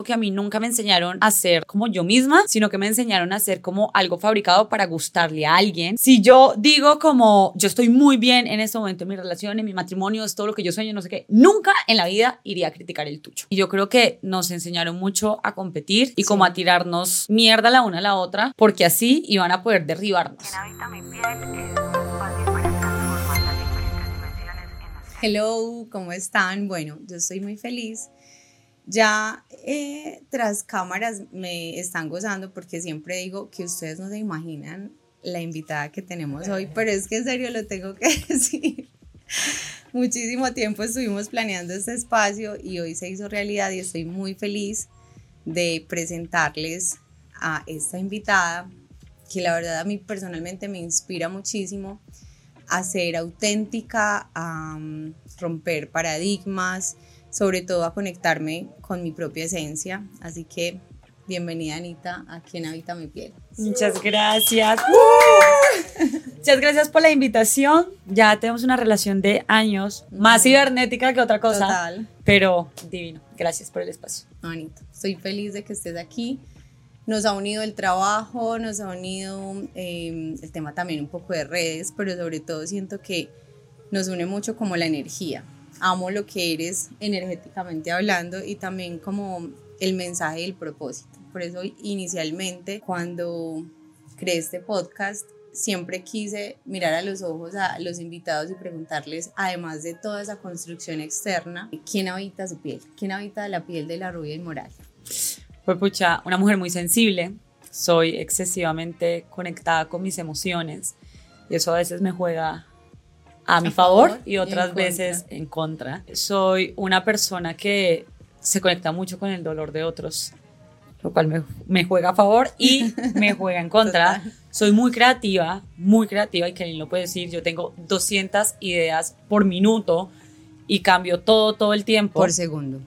que a mí nunca me enseñaron a ser como yo misma, sino que me enseñaron a ser como algo fabricado para gustarle a alguien. Si yo digo como yo estoy muy bien en este momento en mi relación, en mi matrimonio, es todo lo que yo sueño, no sé qué, nunca en la vida iría a criticar el tuyo. Y yo creo que nos enseñaron mucho a competir y como a tirarnos mierda la una a la otra, porque así iban a poder derribarnos. Hello, ¿cómo están? Bueno, yo estoy muy feliz. Ya tras cámaras me están gozando porque siempre digo que ustedes no se imaginan la invitada que tenemos hoy, pero es que en serio lo tengo que decir. Muchísimo tiempo estuvimos planeando este espacio y hoy se hizo realidad y estoy muy feliz de presentarles a esta invitada que la verdad a mí personalmente me inspira muchísimo a ser auténtica, a romper paradigmas, sobre todo a conectarme con mi propia esencia. Así que bienvenida, Anita, a Quien Habita Mi Piel. Muchas gracias. Muchas gracias por la invitación. Ya tenemos una relación de años, más cibernética que otra cosa. Total. Pero divino. Gracias por el espacio. Anita, estoy feliz de que estés aquí. Nos ha unido el trabajo, nos ha unido el tema también un poco de redes, pero sobre todo siento que nos une mucho como la energía. Amo lo que eres energéticamente hablando y también como el mensaje y el propósito. Por eso inicialmente cuando creé este podcast siempre quise mirar a los ojos a los invitados y preguntarles, además de toda esa construcción externa, ¿quién habita su piel? ¿Quién habita la piel de la rubia inmoral? Pues pucha, una mujer muy sensible, soy excesivamente conectada con mis emociones y eso a veces me juega a mi favor y otras veces en contra. Soy una persona que se conecta mucho con el dolor de otros, lo cual me juega a favor y me juega en contra. Soy muy creativa y Kelly lo puede decir, yo tengo 200 ideas por minuto y cambio todo el tiempo. Por segundo.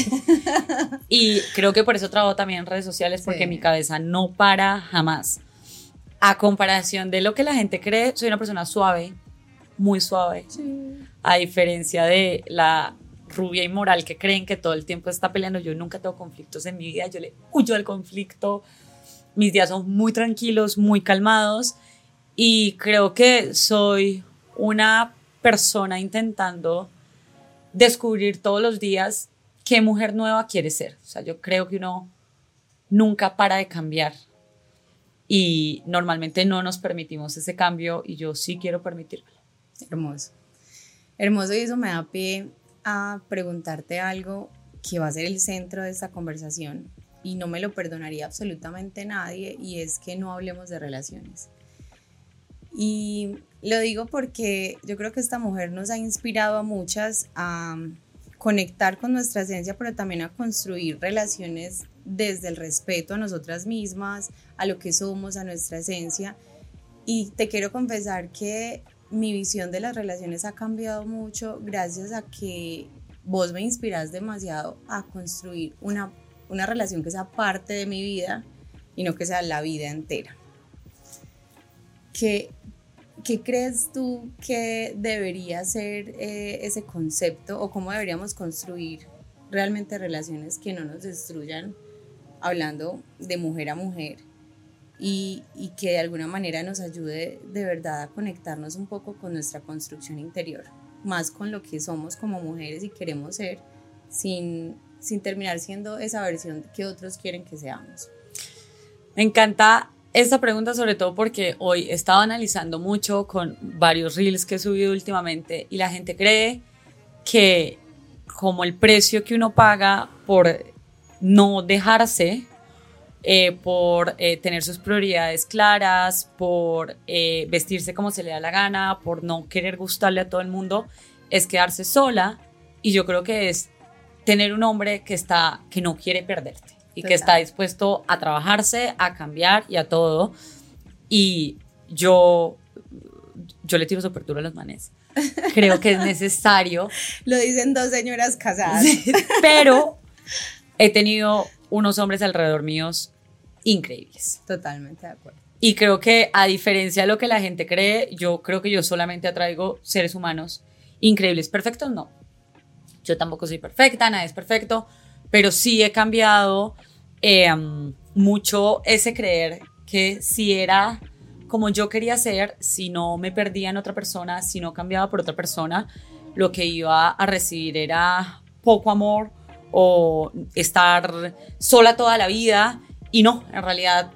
Y creo que por eso trabajo también en redes sociales, porque mi cabeza no para jamás. A comparación de lo que la gente cree, soy una persona suave, muy suave. Sí. A diferencia de la rubia inmoral que creen que todo el tiempo está peleando, yo nunca tengo conflictos en mi vida, yo le huyo al conflicto. Mis días son muy tranquilos, muy calmados y creo que soy una persona intentando descubrir todos los días qué mujer nueva quiere ser. O sea, yo creo que uno nunca para de cambiar y normalmente no nos permitimos ese cambio y yo sí quiero permitírmelo. Hermoso. Hermoso, y eso me da pie a preguntarte algo que va a ser el centro de esta conversación y no me lo perdonaría absolutamente nadie, y es que no hablemos de relaciones. Y lo digo porque yo creo que esta mujer nos ha inspirado a muchas a conectar con nuestra esencia, pero también a construir relaciones desde el respeto a nosotras mismas, a lo que somos, a nuestra esencia. Y te quiero confesar que mi visión de las relaciones ha cambiado mucho gracias a que vos me inspirás demasiado a construir una relación que sea parte de mi vida y no que sea la vida entera. ¿Qué crees tú que debería ser ese concepto, o cómo deberíamos construir realmente relaciones que no nos destruyan, hablando de mujer a mujer, y que de alguna manera nos ayude de verdad a conectarnos un poco con nuestra construcción interior, más con lo que somos como mujeres y queremos ser, sin terminar siendo esa versión que otros quieren que seamos? Me encanta esta pregunta, sobre todo porque hoy he estado analizando mucho con varios reels que he subido últimamente y la gente cree que como el precio que uno paga por no dejarse, por tener sus prioridades claras, por vestirse como se le da la gana, por no querer gustarle a todo el mundo, es quedarse sola. Y yo creo que es tener un hombre que no quiere perderte y que está dispuesto a trabajarse, a cambiar y a todo. Y yo le tiro súper duro a los manes. Creo que es necesario. Lo dicen dos señoras casadas. Pero he tenido unos hombres alrededor míos increíbles. Totalmente de acuerdo. Y creo que, a diferencia de lo que la gente cree, yo creo que yo solamente atraigo seres humanos increíbles. ¿Perfectos? No. Yo tampoco soy perfecta, nadie es perfecto, pero sí he cambiado mucho ese creer que si era como yo quería ser, si no me perdía en otra persona, si no cambiaba por otra persona, lo que iba a recibir era poco amor o estar sola toda la vida. Y no, en realidad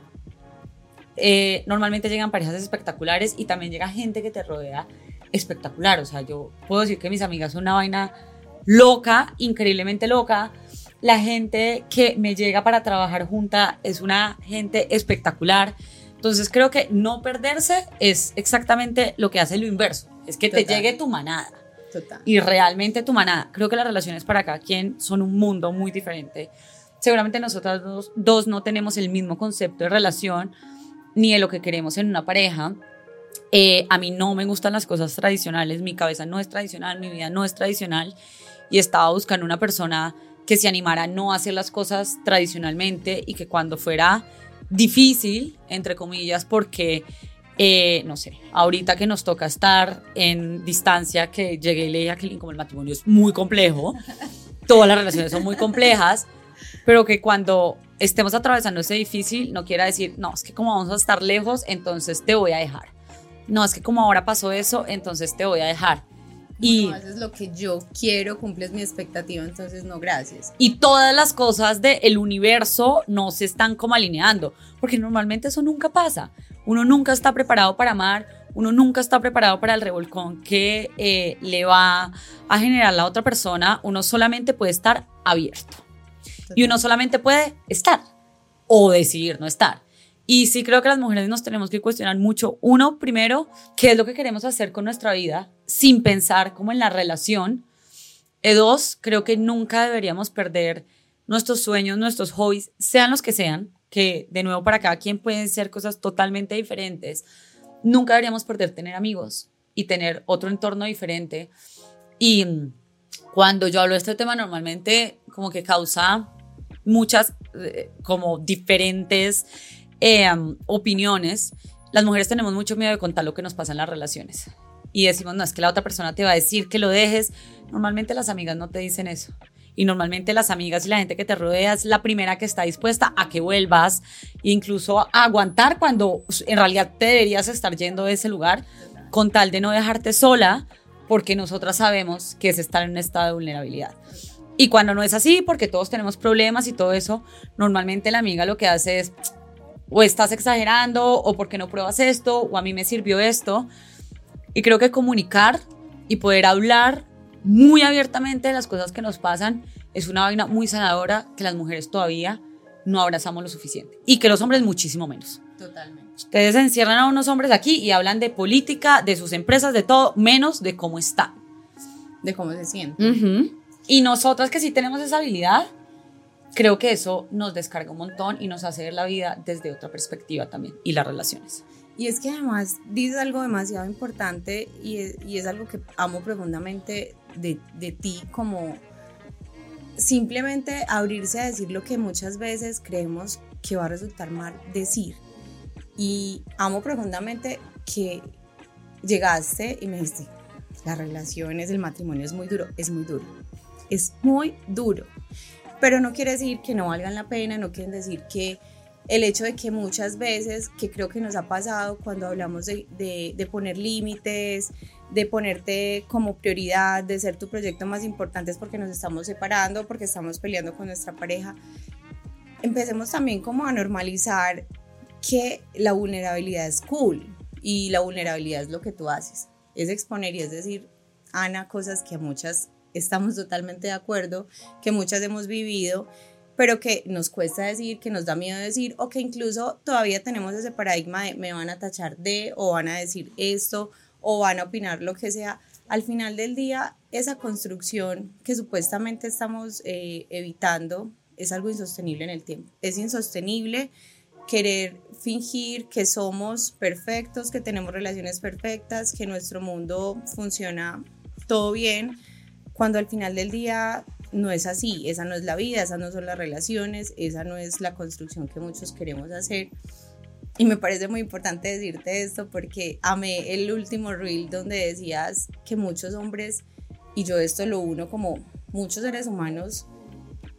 normalmente llegan parejas espectaculares y también llega gente que te rodea espectacular. O sea, yo puedo decir que mis amigas son una vaina loca, increíblemente loca. La gente que me llega para trabajar junta es una gente espectacular. Entonces creo que no perderse es exactamente lo que hace lo inverso. Es que te llegue tu manada. Total. Y realmente tu manada. Creo que las relaciones para cada quien son un mundo muy diferente. Seguramente nosotras dos no tenemos el mismo concepto de relación ni de lo que queremos en una pareja. A mí no me gustan las cosas tradicionales. Mi cabeza no es tradicional, mi vida no es tradicional. Y estaba buscando una persona que se animara a no hacer las cosas tradicionalmente y que cuando fuera difícil, entre comillas, porque, no sé, ahorita que nos toca estar en distancia, que llegué y le dije a Kelly, como el matrimonio es muy complejo, todas las relaciones son muy complejas, pero que cuando estemos atravesando ese difícil, no quiera decir, no, es que como vamos a estar lejos, entonces te voy a dejar. No, es que como ahora pasó eso, entonces te voy a dejar. Y no haces lo que yo quiero, cumples mi expectativa, entonces no, gracias. Y todas las cosas del universo no se están como alineando, porque normalmente eso nunca pasa. Uno nunca está preparado para amar, uno nunca está preparado para el revolcón que le va a generar la otra persona. Uno solamente puede estar abierto. Total. Y uno solamente puede estar o decidir no estar. Y sí creo que las mujeres nos tenemos que cuestionar mucho. Uno, primero, ¿qué es lo que queremos hacer con nuestra vida sin pensar como en la relación? Dos, creo que nunca deberíamos perder nuestros sueños, nuestros hobbies, sean los que sean, que de nuevo para cada quien pueden ser cosas totalmente diferentes. Nunca deberíamos perder tener amigos y tener otro entorno diferente. Y cuando yo hablo de este tema, normalmente como que causa muchas como diferentes opiniones. Las mujeres tenemos mucho miedo de contar lo que nos pasa en las relaciones y decimos, no, es que la otra persona te va a decir que lo dejes. Normalmente las amigas no te dicen eso y normalmente las amigas y la gente que te rodea es la primera que está dispuesta a que vuelvas e incluso a aguantar cuando en realidad te deberías estar yendo de ese lugar con tal de no dejarte sola, porque nosotras sabemos que es estar en un estado de vulnerabilidad. Y cuando no es así, porque todos tenemos problemas y todo eso, normalmente la amiga lo que hace es, o estás exagerando, o porque no pruebas esto, o a mí me sirvió esto. Y creo que comunicar y poder hablar muy abiertamente de las cosas que nos pasan es una vaina muy sanadora que las mujeres todavía no abrazamos lo suficiente. Y que los hombres muchísimo menos. Totalmente. Ustedes encierran a unos hombres aquí y hablan de política, de sus empresas, de todo, menos de cómo están. De cómo se sienten. Uh-huh. Y nosotras que sí tenemos esa habilidad, creo que eso nos descarga un montón y nos hace ver la vida desde otra perspectiva también, y las relaciones. Y es que además dices algo demasiado importante y es algo que amo profundamente de ti, como simplemente abrirse a decir lo que muchas veces creemos que va a resultar mal decir. Y amo profundamente que llegaste y me dijiste, las relaciones, el matrimonio es muy duro, es muy duro. Es muy duro. Pero no quiere decir que no valgan la pena, no quiere decir que el hecho de que muchas veces, que creo que nos ha pasado cuando hablamos de poner límites, de ponerte como prioridad, de ser tu proyecto más importante, es porque nos estamos separando, porque estamos peleando con nuestra pareja. Empecemos también como a normalizar que la vulnerabilidad es cool y la vulnerabilidad es lo que tú haces. Es exponer y es decir, Ana, cosas que muchas estamos totalmente de acuerdo, que muchas hemos vivido, pero que nos cuesta decir, que nos da miedo decir, o que incluso todavía tenemos ese paradigma de me van a tachar de, o van a decir esto, o van a opinar lo que sea. Al final del día, esa construcción que supuestamente estamos evitando es algo insostenible en el tiempo. Es insostenible querer fingir que somos perfectos, que tenemos relaciones perfectas, que nuestro mundo funciona todo bien, cuando al final del día no es así. Esa no es la vida, esas no son las relaciones, esa no es la construcción que muchos queremos hacer. Y me parece muy importante decirte esto porque amé el último reel donde decías que muchos hombres, y yo esto lo uno como muchos seres humanos,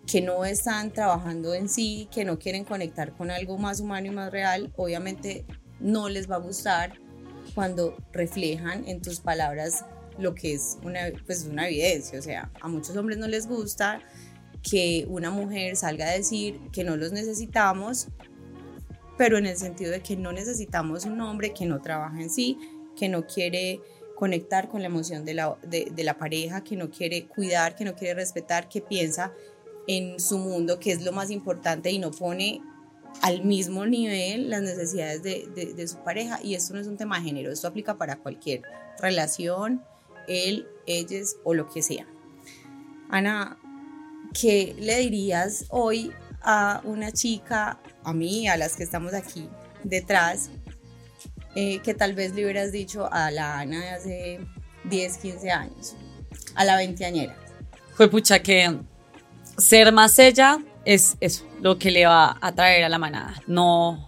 que no están trabajando en sí, que no quieren conectar con algo más humano y más real, obviamente no les va a gustar cuando reflejan en tus palabras lo que es una evidencia. O sea, a muchos hombres no les gusta que una mujer salga a decir que no los necesitamos, pero en el sentido de que no necesitamos un hombre que no trabaja en sí, que no quiere conectar con la emoción de la pareja, que no quiere cuidar, que no quiere respetar, que piensa en su mundo, que es lo más importante, y no pone al mismo nivel las necesidades de su pareja. Y esto no es un tema de género, esto aplica para cualquier relación, él, ellas o lo que sea. Ana, ¿qué le dirías hoy a una chica, a mí, a las que estamos aquí detrás, que tal vez le hubieras dicho a la Ana de hace 10, 15 años, a la veinteañera? Fue pucha que ser más ella es eso, lo que le va a traer a la manada, no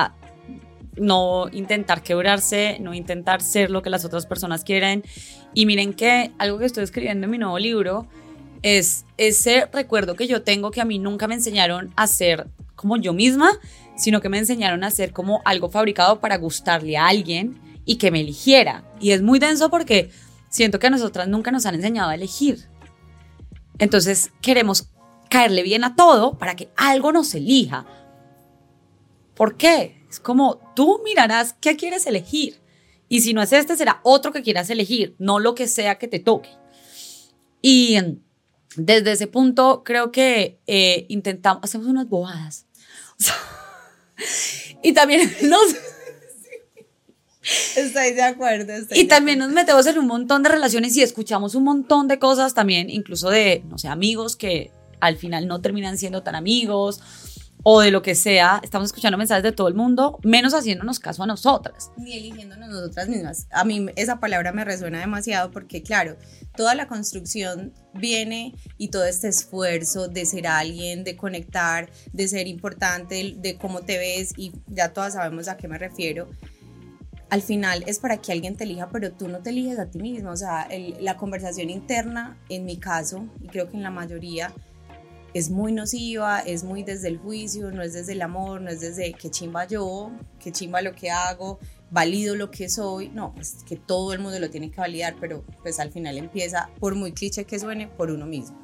intentar quebrarse, no intentar ser lo que las otras personas quieren. Y miren que algo que estoy escribiendo en mi nuevo libro es ese recuerdo que yo tengo, que a mí nunca me enseñaron a ser como yo misma, sino que me enseñaron a ser como algo fabricado para gustarle a alguien y que me eligiera. Y es muy denso porque siento que a nosotras nunca nos han enseñado a elegir. Entonces queremos caerle bien a todo para que algo nos elija. ¿Por qué? Es como tú mirarás qué quieres elegir. Y si no es este, será otro que quieras elegir, no lo que sea que te toque. Y desde ese punto creo que hacemos unas bobadas. O sea, y también Estoy de acuerdo. También nos metemos en un montón de relaciones y escuchamos un montón de cosas también, incluso de, no sé, amigos que al final no terminan siendo tan amigos, o de lo que sea. Estamos escuchando mensajes de todo el mundo, menos haciéndonos caso a nosotras. Ni eligiéndonos nosotras mismas. A mí esa palabra me resuena demasiado porque, claro, toda la construcción viene y todo este esfuerzo de ser alguien, de conectar, de ser importante, de cómo te ves, y ya todas sabemos a qué me refiero. Al final es para que alguien te elija, pero tú no te eliges a ti mismo. O sea, la conversación interna, en mi caso, y creo que en la mayoría, es muy nociva, es muy desde el juicio, no es desde el amor, no es desde qué chimba yo, qué chimba lo que hago, valido lo que soy. No, pues que todo el mundo lo tiene que validar, pero pues al final empieza, por muy cliché que suene, por uno mismo.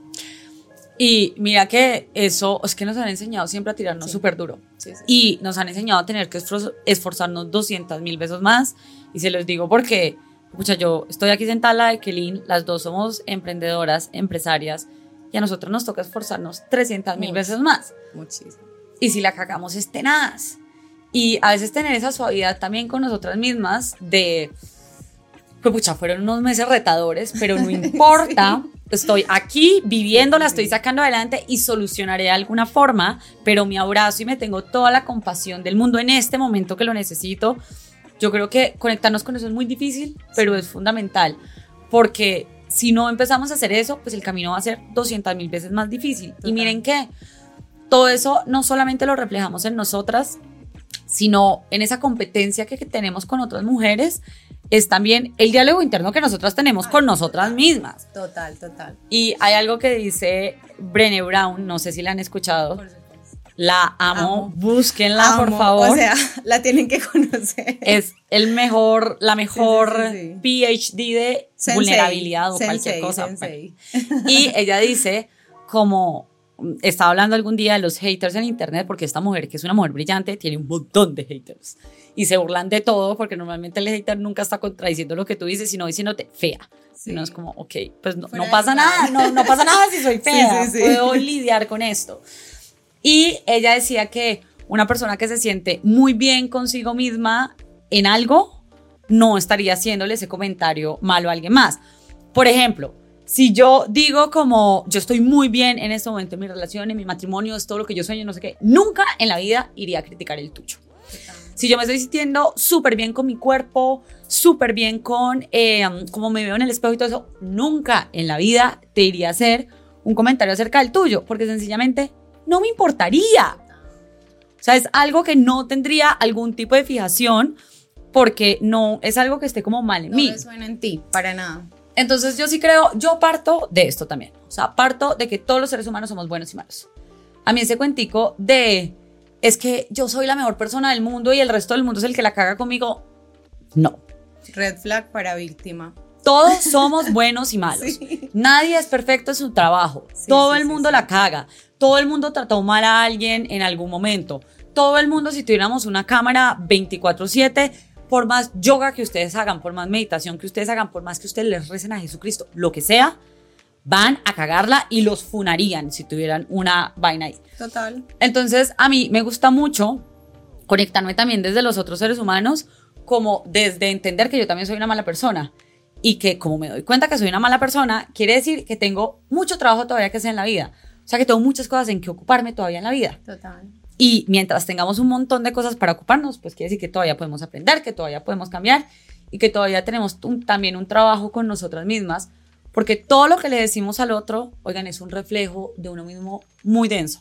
Y mira que eso es que nos han enseñado siempre a tirarnos súper duro. Sí. Y nos han enseñado a tener que esforzarnos 200.000 veces más. Y se los digo porque, escucha, yo estoy aquí sentada al lado de Kelin, las dos somos emprendedoras, empresarias, y a nosotros nos toca esforzarnos 300.000 veces más. Muchísimo. Y si la cagamos es tenaz. Y a veces tener esa suavidad también con nosotras mismas de, pues pucha, fueron unos meses retadores, pero no importa. Sí. Estoy aquí viviéndola, estoy sacando adelante y solucionaré de alguna forma, pero me abrazo y me tengo toda la compasión del mundo en este momento que lo necesito. Yo creo que conectarnos con eso es muy difícil, pero es fundamental, porque si no empezamos a hacer eso, pues el camino va a ser 200.000 veces más difícil. Total. Y miren que todo eso no solamente lo reflejamos en nosotras, sino en esa competencia que tenemos con otras mujeres, es también el diálogo interno que nosotras tenemos con nosotras mismas. Total. Y hay algo que dice Brené Brown, no sé si la han escuchado. Por supuesto. La amo. Búsquenla, por favor. O sea, la tienen que conocer. Es la mejor sí. PhD de sensei, vulnerabilidad o cualquier cosa. Sensei. Y ella dice, como estaba hablando algún día de los haters en internet, porque esta mujer, que es una mujer brillante, tiene un montón de haters. Y se burlan de todo, porque normalmente el hater nunca está contradiciendo lo que tú dices, sino diciéndote fea. Sí. No es como, ok, pues no pasa nada, no pasa nada si soy fea, sí. Puedo lidiar con esto. Y ella decía que una persona que se siente muy bien consigo misma en algo, no estaría haciéndole ese comentario malo a alguien más. Por ejemplo, si yo digo como, yo estoy muy bien en este momento en mi relación, en mi matrimonio, es todo lo que yo sueño, no sé qué, nunca en la vida iría a criticar el tuyo. Si yo me estoy sintiendo súper bien con mi cuerpo, súper bien con cómo me veo en el espejo y todo eso, nunca en la vida te iría a hacer un comentario acerca del tuyo, porque sencillamente no me importaría. O sea, es algo que no tendría algún tipo de fijación, porque no es algo que esté como mal en mí. No resuena en ti, para nada. Entonces yo sí creo, yo parto de esto también. O sea, parto de que todos los seres humanos somos buenos y malos. A mí ese cuentico de, es que yo soy la mejor persona del mundo y el resto del mundo es el que la caga conmigo, no. Red flag para víctima. Todos somos buenos y malos. Sí. Nadie es perfecto en su trabajo. Sí, todo el mundo la caga. Todo el mundo trató mal a alguien en algún momento. Todo el mundo, si tuviéramos una cámara 24/7, por más yoga que ustedes hagan, por más meditación que ustedes hagan, por más que ustedes les recen a Jesucristo, lo que sea, van a cagarla y los funarían si tuvieran una vaina ahí. Total. Entonces, a mí me gusta mucho conectarme también desde los otros seres humanos, como desde entender que yo también soy una mala persona. Y que como me doy cuenta que soy una mala persona, quiere decir que tengo mucho trabajo todavía que hacer en la vida. O sea, que tengo muchas cosas en que ocuparme todavía en la vida. Total. Y mientras tengamos un montón de cosas para ocuparnos, pues quiere decir que todavía podemos aprender, que todavía podemos cambiar y que todavía tenemos también un trabajo con nosotras mismas. Porque todo lo que le decimos al otro, oigan, es un reflejo de uno mismo muy denso.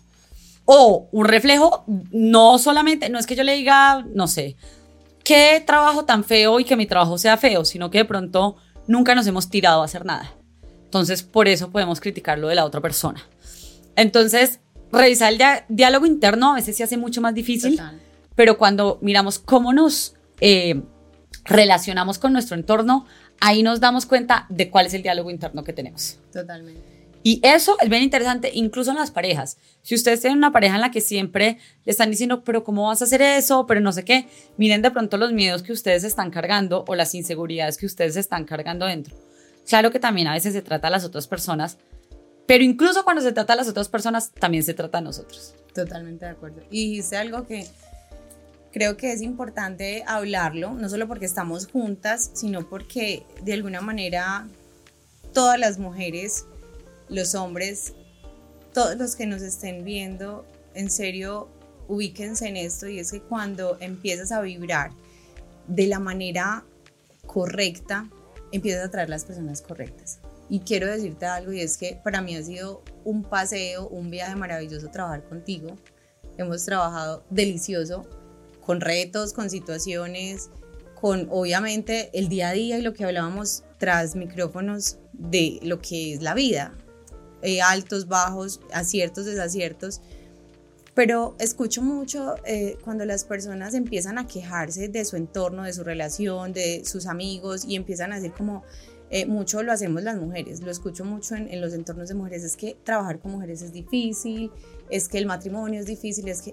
O un reflejo, no solamente, no es que yo le diga, no sé, qué trabajo tan feo y que mi trabajo sea feo, sino que de pronto nunca nos hemos tirado a hacer nada. Entonces, por eso podemos criticar lo de la otra persona. Entonces, revisar el diálogo interno a veces se hace mucho más difícil, total. Pero cuando miramos cómo nos relacionamos con nuestro entorno, ahí nos damos cuenta de cuál es el diálogo interno que tenemos. Totalmente. Y eso es bien interesante, incluso en las parejas. Si ustedes tienen una pareja en la que siempre le están diciendo, pero ¿cómo vas a hacer eso? Pero no sé qué. Miren de pronto los miedos que ustedes están cargando o las inseguridades que ustedes están cargando dentro. Claro que también a veces se trata a las otras personas, pero incluso cuando se trata a las otras personas, también se trata a nosotros. Totalmente de acuerdo. Y dijiste algo que creo que es importante hablarlo, no solo porque estamos juntas, sino porque de alguna manera todas las mujeres, los hombres, todos los que nos estén viendo, en serio, ubíquense en esto, y es que cuando empiezas a vibrar de la manera correcta, empiezas a atraer las personas correctas. Y quiero decirte algo, y es que para mí ha sido un paseo, un viaje maravilloso trabajar contigo. Hemos trabajado delicioso, con retos, con situaciones, con obviamente el día a día y lo que hablábamos tras micrófonos de lo que es la vida. Altos, bajos, aciertos, desaciertos, pero escucho mucho cuando las personas empiezan a quejarse de su entorno, de su relación, de sus amigos, y empiezan a decir como mucho lo hacemos las mujeres, lo escucho mucho en los entornos de mujeres, es que trabajar con mujeres es difícil, es que el matrimonio es difícil, es que,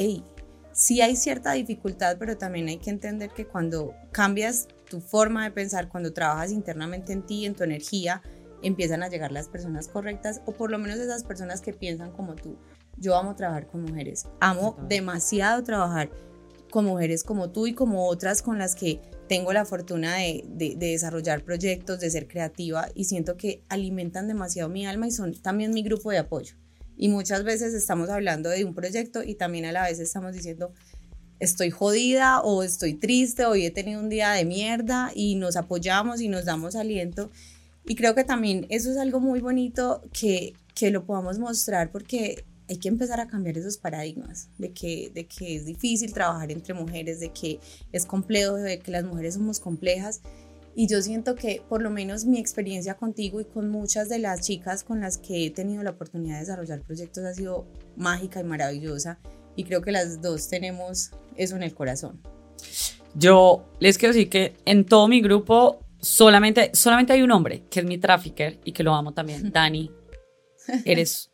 sí hay cierta dificultad, pero también hay que entender que cuando cambias tu forma de pensar, cuando trabajas internamente en ti, en tu energía, empiezan a llegar las personas correctas, o por lo menos esas personas que piensan como tú. Yo amo trabajar con mujeres, amo demasiado trabajar con mujeres como tú y como otras con las que tengo la fortuna de desarrollar proyectos, de ser creativa, y siento que alimentan demasiado mi alma y son también mi grupo de apoyo. Y muchas veces estamos hablando de un proyecto y también a la vez estamos diciendo estoy jodida o estoy triste, hoy he tenido un día de mierda, y nos apoyamos y nos damos aliento. Y creo que también eso es algo muy bonito que lo podamos mostrar, porque hay que empezar a cambiar esos paradigmas de que es difícil trabajar entre mujeres, de que es complejo, de que las mujeres somos complejas. Y yo siento que por lo menos mi experiencia contigo y con muchas de las chicas con las que he tenido la oportunidad de desarrollar proyectos ha sido mágica y maravillosa, y creo que las dos tenemos eso en el corazón. Yo les quiero decir que en todo mi grupo solamente hay un hombre, que es mi trafficker y que lo amo también, Dani. Eres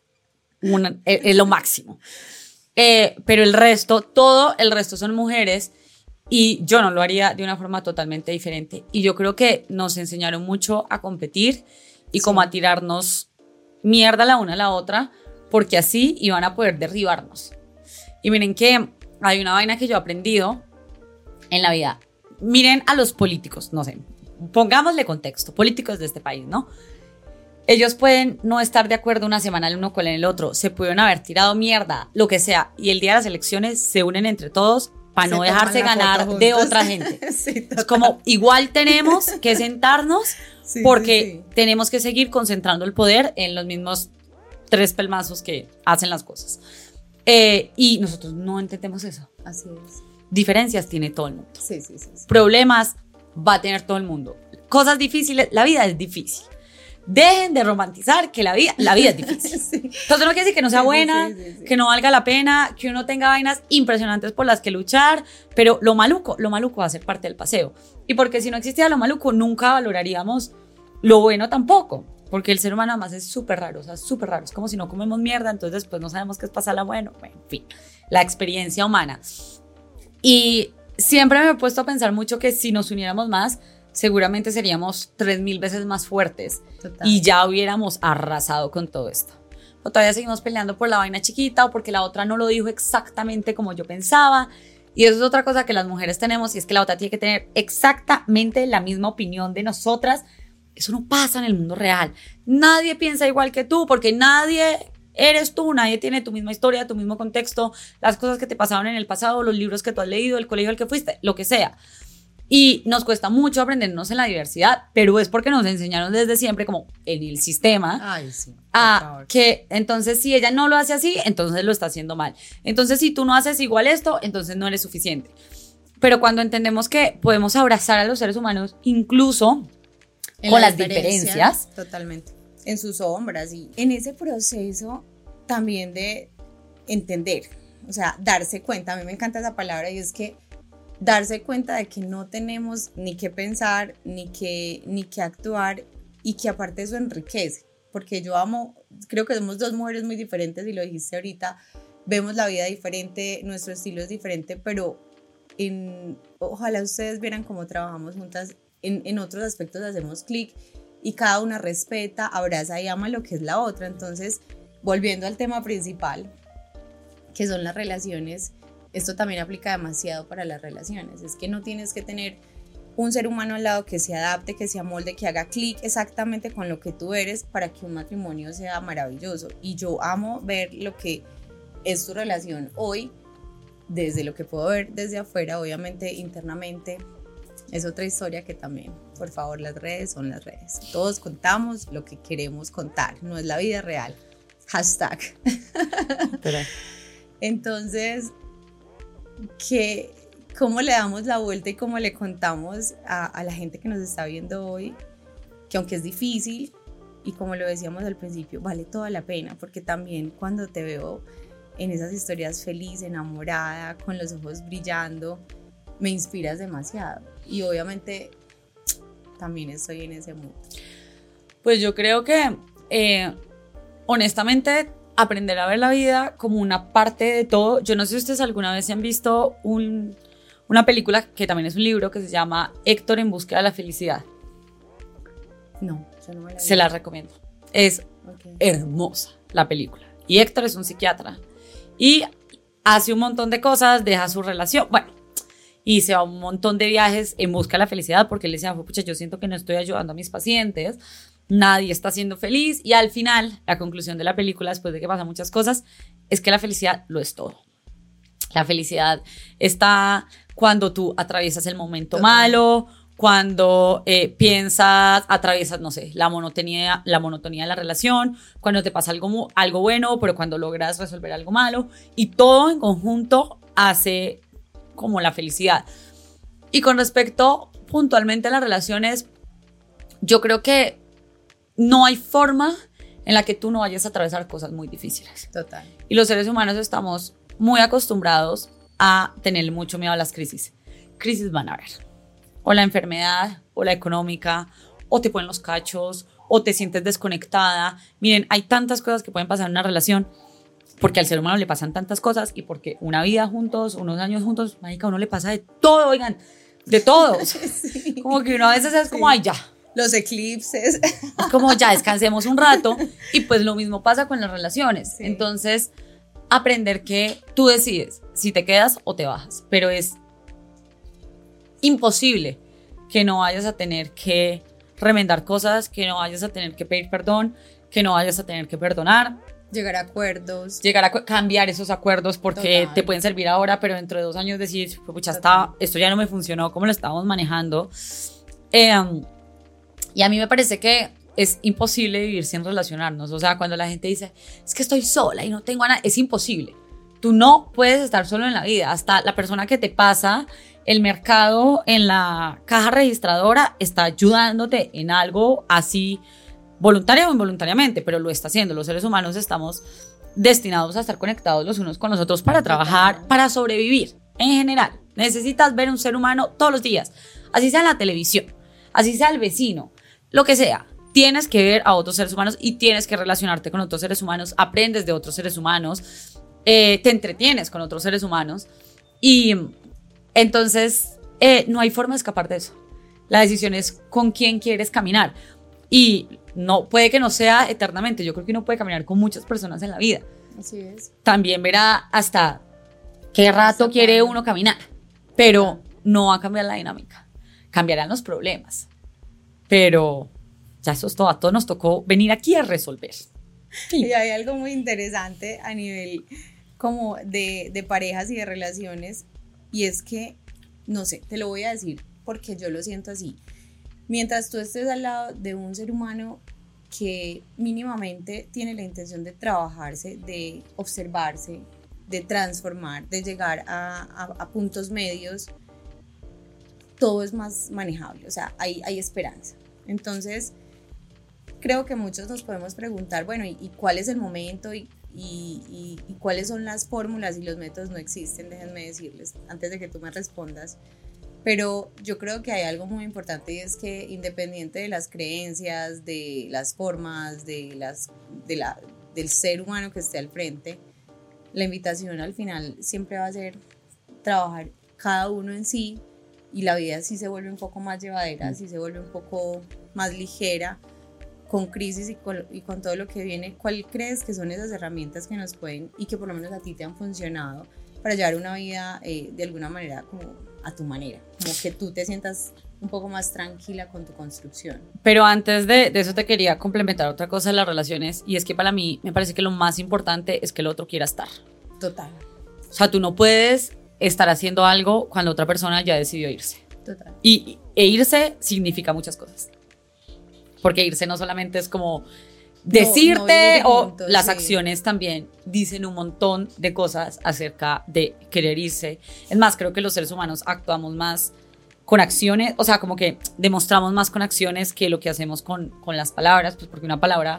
lo máximo. Pero todo el resto son mujeres, y yo no lo haría de una forma totalmente diferente. Y yo creo que nos enseñaron mucho a competir y como a tirarnos mierda la una a la otra, porque así iban a poder derribarnos. Y miren que hay una vaina que yo he aprendido en la vida. Miren a los políticos, no sé, pongámosle contexto, políticos de este país, ¿no? Ellos pueden no estar de acuerdo una semana el uno con el otro, se pudieron haber tirado mierda, lo que sea, y el día de las elecciones se unen entre todos para no dejarse ganar de otra gente. Sí, es como, igual tenemos que sentarnos, sí, porque tenemos que seguir concentrando el poder en los mismos 3 pelmazos que hacen las cosas. Y nosotros no entendemos eso. Así es. Diferencias tiene todo el mundo. Sí. Problemas va a tener todo el mundo. Cosas difíciles, la vida es difícil. dejen de romantizar que la vida es difícil. Sí. Entonces no quiere decir que no sea buena, que no valga la pena, que uno tenga vainas impresionantes por las que luchar, pero lo maluco va a ser parte del paseo. Y porque si no existiera lo maluco, nunca valoraríamos lo bueno tampoco. Porque el ser humano además es súper raro, o sea, súper raro. Es como si no comemos mierda, entonces después no sabemos qué es pasarla bueno. Bueno, en fin, la experiencia humana. Y siempre me he puesto a pensar mucho que si nos uniéramos más, seguramente seríamos 3000 veces más fuertes. Total. Y ya hubiéramos arrasado con todo esto. O todavía seguimos peleando por la vaina chiquita o porque la otra no lo dijo exactamente como yo pensaba. Y eso es otra cosa que las mujeres tenemos, y es que la otra tiene que tener exactamente la misma opinión de nosotras. Eso no pasa en el mundo real. Nadie piensa igual que tú, porque nadie eres tú, nadie tiene tu misma historia, tu mismo contexto, las cosas que te pasaron en el pasado, los libros que tú has leído, el colegio al que fuiste, lo que sea. Y nos cuesta mucho aprendernos en la diversidad, pero es porque nos enseñaron desde siempre, como en el sistema, ay, sí, que entonces si ella no lo hace así, entonces lo está haciendo mal. Entonces si tú no haces igual esto, entonces no eres suficiente. Pero cuando entendemos que podemos abrazar a los seres humanos, incluso con las diferencias. Totalmente. En sus sombras y en ese proceso también de entender, o sea, darse cuenta. A mí me encanta esa palabra, y es que darse cuenta de que no tenemos ni que pensar, ni que actuar, y que aparte eso enriquece, porque yo amo, creo que somos dos mujeres muy diferentes, y lo dijiste ahorita, vemos la vida diferente, nuestro estilo es diferente, pero ojalá ustedes vieran cómo trabajamos juntas. En otros aspectos hacemos clic y cada una respeta, abraza y ama lo que es la otra. Entonces, volviendo al tema principal, que son las relaciones, esto también aplica demasiado para las relaciones. Es que no tienes que tener un ser humano al lado que se adapte, que se amolde, que haga clic exactamente con lo que tú eres para que un matrimonio sea maravilloso. Y yo amo ver lo que es tu relación hoy, desde lo que puedo ver desde afuera, obviamente internamente. Es otra historia que también, por favor, las redes son las redes. Todos contamos lo que queremos contar, no es la vida real. Hashtag. Entonces, ¿cómo le damos la vuelta y cómo le contamos a la gente que nos está viendo hoy que aunque es difícil, y como lo decíamos al principio, vale toda la pena? Porque también cuando te veo en esas historias feliz, enamorada, con los ojos brillando, me inspiras demasiado. Y obviamente también estoy en ese mood. Pues yo creo que honestamente aprender a ver la vida como una parte de todo. Yo no sé si ustedes alguna vez han visto una película que también es un libro que se llama Héctor en búsqueda de la felicidad. No, yo no me la vi. Se la recomiendo. Es hermosa la película. Y Héctor es un psiquiatra y hace un montón de cosas, deja su relación, bueno, y se va a un montón de viajes en busca de la felicidad, porque él decía, pucha, yo siento que no estoy ayudando a mis pacientes, nadie está siendo feliz, y al final, la conclusión de la película, después de que pasan muchas cosas, es que la felicidad lo es todo. La felicidad está cuando tú atraviesas el momento malo, cuando piensas, atraviesas, no sé, la monotonía de la relación, cuando te pasa algo bueno, pero cuando logras resolver algo malo, y todo en conjunto hace como la felicidad. Y con respecto puntualmente a las relaciones, yo creo que no hay forma en la que tú no vayas a atravesar cosas muy difíciles. Total. Y los seres humanos estamos muy acostumbrados a tener mucho miedo a las crisis. Crisis van a haber. O la enfermedad, o la económica, o te ponen los cachos, o te sientes desconectada. Miren, hay tantas cosas que pueden pasar en una relación, porque al ser humano le pasan tantas cosas, y porque una vida juntos, unos años juntos, marica, a uno le pasa de todo, oigan, de todo. Sí. Como que uno a veces es como, ay, ya. Los eclipses. Es como, ya, descansemos un rato. Y pues lo mismo pasa con las relaciones. Sí. Entonces, aprender que tú decides si te quedas o te bajas. Pero es imposible que no vayas a tener que remendar cosas, que no vayas a tener que pedir perdón, que no vayas a tener que perdonar. Llegar a acuerdos. Cambiar esos acuerdos, porque total, te pueden servir ahora, pero dentro de 2 años decir, pucha, esto ya no me funcionó como lo estábamos manejando. Y a mí me parece que es imposible vivir sin relacionarnos. O sea, cuando la gente dice, es que estoy sola y no tengo a nadie, es imposible. Tú no puedes estar solo en la vida. Hasta la persona que te pasa el mercado en la caja registradora está ayudándote en algo así voluntaria o involuntariamente, pero lo está haciendo. Los seres humanos estamos destinados a estar conectados los unos con los otros para trabajar, para sobrevivir en general. Necesitas ver un ser humano todos los días, así sea en la televisión, así sea el vecino, lo que sea. Tienes que ver a otros seres humanos y tienes que relacionarte con otros seres humanos, aprendes de otros seres humanos, te entretienes con otros seres humanos y entonces no hay forma de escapar de eso. La decisión es con quién quieres caminar y no, puede que no sea eternamente. Yo creo que uno puede caminar con muchas personas en la vida. Así es. También verá hasta qué rato quiere uno caminar, pero no va a cambiar la dinámica. Cambiarán los problemas, pero ya eso es todo. A todos nos tocó venir aquí a resolver. Sí. Y hay algo muy interesante a nivel como de parejas y de relaciones, y es que, no sé, te lo voy a decir porque yo lo siento así. Mientras tú estés al lado de un ser humano que mínimamente tiene la intención de trabajarse, de observarse, de transformar, de llegar a puntos medios, todo es más manejable, o sea, hay esperanza. Entonces, creo que muchos nos podemos preguntar, bueno, ¿y cuál es el momento? ¿Y cuáles son las fórmulas? Y los métodos no existen, déjenme decirles, antes de que tú me respondas. Pero yo creo que hay algo muy importante, y es que independiente de las creencias, de las formas, del ser humano que esté al frente, la invitación al final siempre va a ser trabajar cada uno en sí, y la vida sí se vuelve un poco más llevadera, sí se vuelve un poco más ligera, con crisis y con todo lo que viene. ¿Cuál crees que son esas herramientas que nos pueden, y que por lo menos a ti te han funcionado, para llevar una vida de alguna manera como a tu manera, como que tú te sientas un poco más tranquila con tu construcción? Pero antes de eso te quería complementar otra cosa de las relaciones, y es que para mí me parece que lo más importante es que el otro quiera estar. Total. O sea, tú no puedes estar haciendo algo cuando otra persona ya decidió irse. Total. E irse significa muchas cosas. Porque irse no solamente es como decirte, o juntos, las acciones también dicen un montón de cosas acerca de querer irse. Es más, creo que los seres humanos actuamos más con acciones, o sea, como que demostramos más con acciones que lo que hacemos con las palabras, pues porque una palabra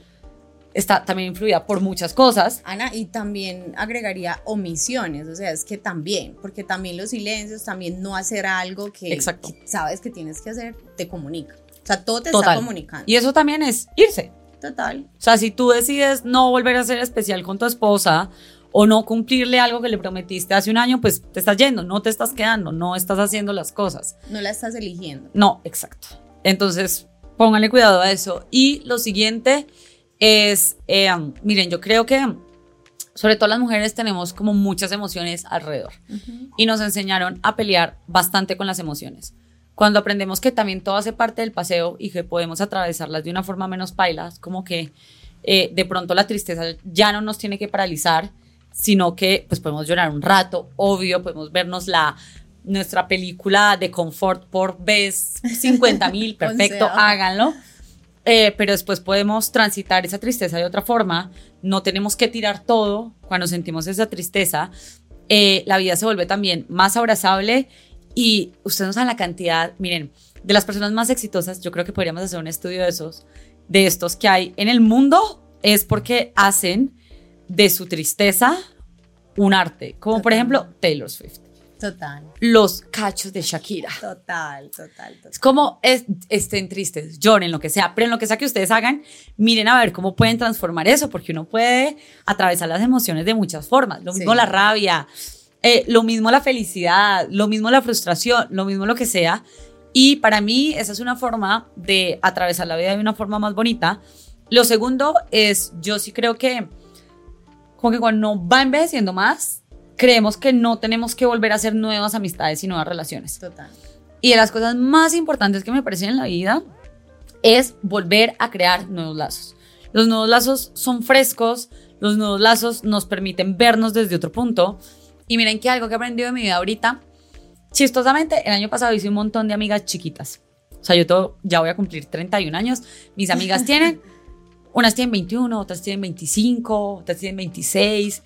está también influida por muchas cosas. Ana, y también agregaría omisiones, o sea, es que también, porque también los silencios, también no hacer algo que sabes que tienes que hacer, te comunica. O sea, todo te está comunicando. Y eso también es irse. Total. O sea, si tú decides no volver a ser especial con tu esposa o no cumplirle algo que le prometiste hace un año, pues te estás yendo, no te estás quedando, no estás haciendo las cosas. No la estás eligiendo. No, exacto. Entonces, pónganle cuidado a eso. Y lo siguiente es, miren, yo creo que sobre todo las mujeres tenemos como muchas emociones alrededor. Y nos enseñaron a pelear bastante con las emociones. Cuando aprendemos que también todo hace parte del paseo y que podemos atravesarlas de una forma menos paila, como que de pronto la tristeza ya no nos tiene que paralizar, sino que pues podemos llorar un rato, obvio, podemos vernos nuestra película de confort por vez 50,000, perfecto, háganlo. Pero después podemos transitar esa tristeza de otra forma, no tenemos que tirar todo cuando sentimos esa tristeza. La vida se vuelve también más abrazable. Y ustedes no saben la cantidad, miren, de las personas más exitosas, yo creo que podríamos hacer un estudio de estos que hay en el mundo, es porque hacen de su tristeza un arte, como total. Por ejemplo Taylor Swift. Total. Los cachos de Shakira. Total. Es como estén tristes, lloren, lo que sea, pero en lo que sea que ustedes hagan, miren a ver cómo pueden transformar eso, porque uno puede atravesar las emociones de muchas formas, lo mismo la rabia, lo mismo la felicidad, lo mismo la frustración, lo mismo lo que sea. Y para mí esa es una forma de atravesar la vida de una forma más bonita. Lo segundo es, yo sí creo que como que cuando uno va envejeciendo más, creemos que no tenemos que volver a hacer nuevas amistades y nuevas relaciones. Total. Y de las cosas más importantes que me parecen en la vida es volver a crear nuevos lazos. Los nuevos lazos son frescos, los nuevos lazos nos permiten vernos desde otro punto. Y miren que algo que he aprendido en mi vida ahorita, chistosamente, el año pasado hice un montón de amigas chiquitas. O sea, ya voy a cumplir 31 años. Mis amigas unas tienen 21, otras tienen 25, otras tienen 26,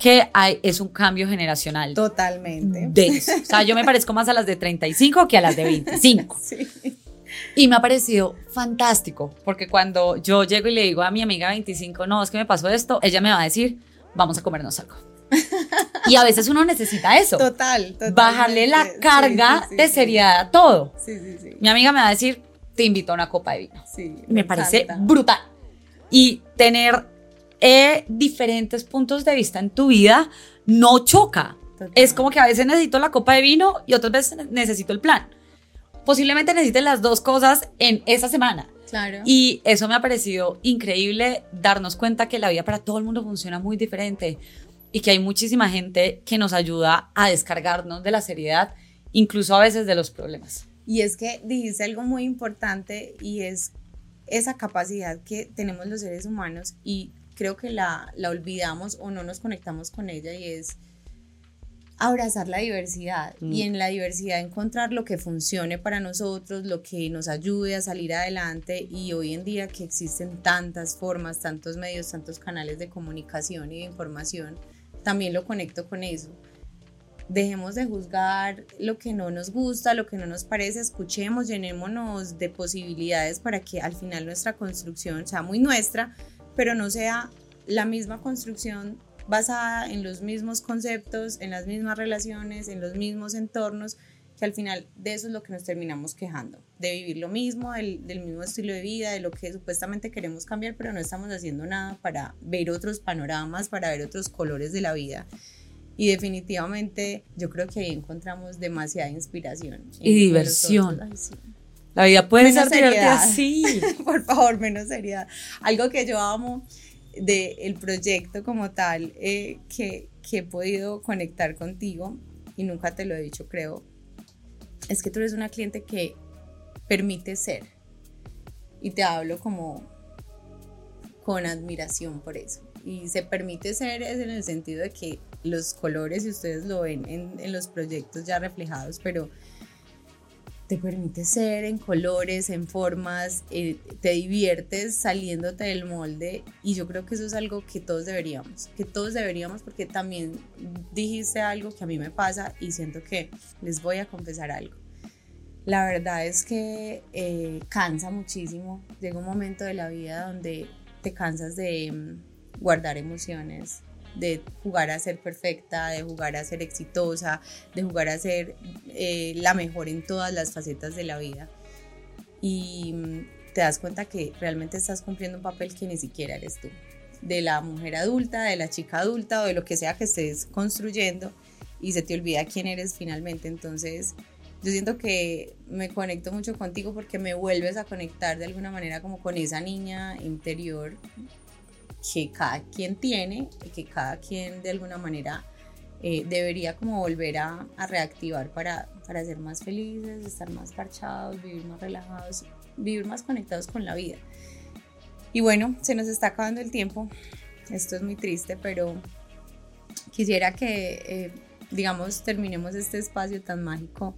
es un cambio generacional. Totalmente. Denso. O sea, yo me parezco más a las de 35 que a las de 25. Sí. Y me ha parecido fantástico, porque cuando yo llego y le digo a mi amiga 25, no, es que me pasó esto, ella me va a decir, vamos a comernos algo. Y a veces uno necesita eso. Total. Bajarle la carga de seriedad a todo. Sí. Mi amiga me va a decir, te invito a una copa de vino. Sí, me parece brutal. Y tener diferentes puntos de vista en tu vida no choca. Total. Es como que a veces necesito la copa de vino y otras veces necesito el plan. Posiblemente necesites las dos cosas en esa semana. Claro. Y eso me ha parecido increíble, darnos cuenta que la vida para todo el mundo funciona muy diferente y que hay muchísima gente que nos ayuda a descargarnos de la seriedad, incluso a veces de los problemas. Y es que dijiste algo muy importante y es esa capacidad que tenemos los seres humanos y creo que la olvidamos o no nos conectamos con ella, y es abrazar la diversidad y en la diversidad encontrar lo que funcione para nosotros, lo que nos ayude a salir adelante. Y hoy en día que existen tantas formas, tantos medios, tantos canales de comunicación y de información, también lo conecto con eso. Dejemos de juzgar lo que no nos gusta, lo que no nos parece, escuchemos, llenémonos de posibilidades para que al final nuestra construcción sea muy nuestra, pero no sea la misma construcción basada en los mismos conceptos, en las mismas relaciones, en los mismos entornos, que al final de eso es lo que nos terminamos quejando, de vivir lo mismo, del mismo estilo de vida, de lo que supuestamente queremos cambiar, pero no estamos haciendo nada para ver otros panoramas, para ver otros colores de la vida. Y definitivamente yo creo que ahí encontramos demasiada inspiración. Y diversión. Ay, sí. La vida puede ser divertida así. Por favor, menos seriedad. Algo que yo amo del proyecto como tal, que he podido conectar contigo, y nunca te lo he dicho, creo, es que tú eres una cliente que permite ser, y te hablo como con admiración por eso. Y se permite ser es en el sentido de que los colores, y ustedes lo ven en los proyectos ya reflejados, pero te permite ser en colores, en formas, te diviertes saliéndote del molde, y yo creo que eso es algo que todos deberíamos, porque también dijiste algo que a mí me pasa y siento que les voy a confesar algo. La verdad es que cansa muchísimo, llega un momento de la vida donde te cansas de guardar emociones, de jugar a ser perfecta, de jugar a ser exitosa, de jugar a ser la mejor en todas las facetas de la vida, y te das cuenta que realmente estás cumpliendo un papel que ni siquiera eres tú, de la mujer adulta, de la chica adulta o de lo que sea que estés construyendo, y se te olvida quién eres finalmente. Entonces yo siento que me conecto mucho contigo porque me vuelves a conectar de alguna manera como con esa niña interior que cada quien tiene y que cada quien de alguna manera debería como volver a reactivar para ser más felices, estar más parchados, vivir más relajados, vivir más conectados con la vida. Y bueno, se nos está acabando el tiempo, esto es muy triste, pero quisiera que digamos terminemos este espacio tan mágico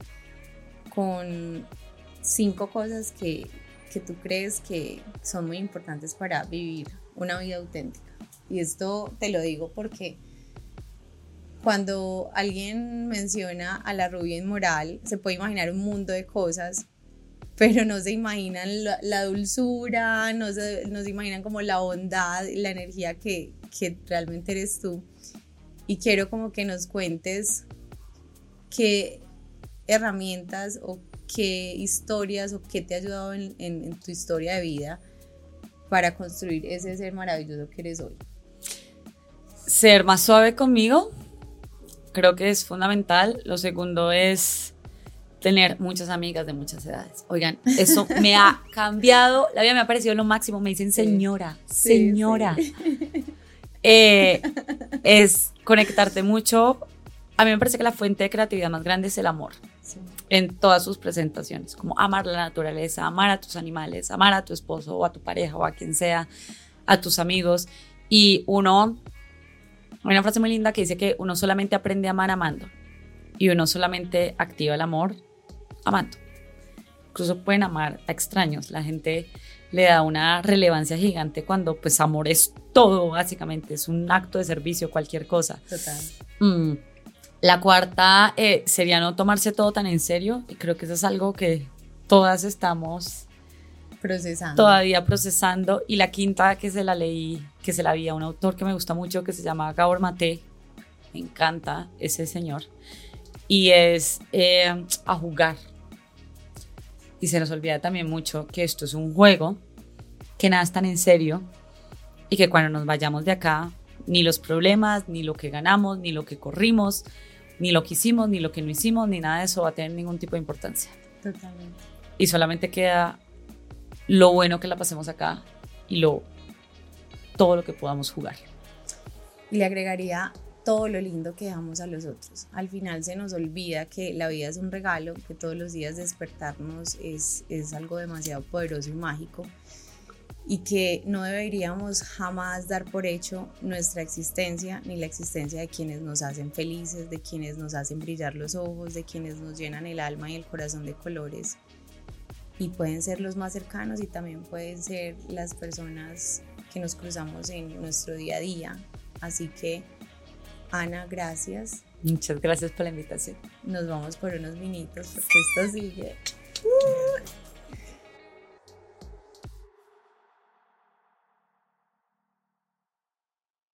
con 5 cosas que tú crees que son muy importantes para vivir una vida auténtica. Y esto te lo digo porque cuando alguien menciona a la rubia inmoral, se puede imaginar un mundo de cosas, pero no se imaginan la dulzura, no se imaginan como la bondad y la energía que realmente eres tú. Y quiero como que nos cuentes qué herramientas o qué historias o qué te ha ayudado en tu historia de vida para construir ese ser maravilloso que eres hoy. Ser más suave conmigo, creo que es fundamental. Lo segundo es tener muchas amigas de muchas edades. Oigan, eso me ha cambiado la vida, me ha parecido lo máximo. Me dicen señora, sí, señora. Sí. Es conectarte mucho. A mí me parece que la fuente de creatividad más grande es el amor. Sí. En todas sus presentaciones, como amar la naturaleza, amar a tus animales, amar a tu esposo o a tu pareja o a quien sea, a tus amigos. Y hay una frase muy linda que dice que uno solamente aprende a amar amando, y uno solamente activa el amor amando. Incluso pueden amar a extraños. La gente le da una relevancia gigante cuando pues amor es todo, básicamente es un acto de servicio, cualquier cosa. Total. La cuarta sería no tomarse todo tan en serio, y creo que eso es algo que todas estamos todavía procesando. Y la quinta que se la leí, que se la vi a un autor que me gusta mucho, que se llama Gabor Maté, me encanta ese señor, y es a jugar. Y se nos olvida también mucho que esto es un juego, que nada es tan en serio, y que cuando nos vayamos de acá, ni los problemas, ni lo que ganamos, ni lo que corrimos, ni lo que hicimos, ni lo que no hicimos, ni nada de eso va a tener ningún tipo de importancia. Totalmente. Y solamente queda lo bueno que la pasemos acá y todo lo que podamos jugar. Y le agregaría todo lo lindo que damos a los otros. Al final se nos olvida que la vida es un regalo, que todos los días despertarnos es algo demasiado poderoso y mágico, y que no deberíamos jamás dar por hecho nuestra existencia ni la existencia de quienes nos hacen felices, de quienes nos hacen brillar los ojos, de quienes nos llenan el alma y el corazón de colores. Y pueden ser los más cercanos y también pueden ser las personas que nos cruzamos en nuestro día a día. Así que, Ana, gracias. Muchas gracias por la invitación. Nos vamos por unos vinitos porque esto sigue.